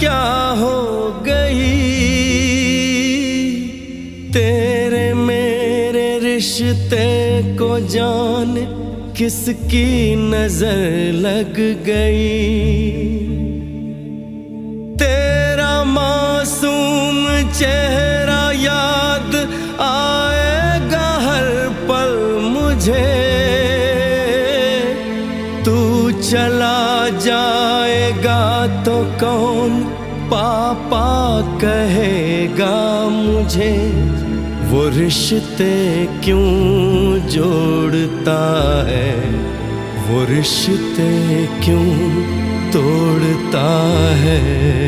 क्या हो गई, तेरे मेरे रिश्ते को जान किसकी नजर लग गई। तेरा मासूम चेहरा याद आएगा हर पल मुझे, तू चला जाएगा तो कौन पापा कहेगा मुझे। वो रिश्ते क्यों जोड़ता है, वो रिश्ते क्यों तोड़ता है।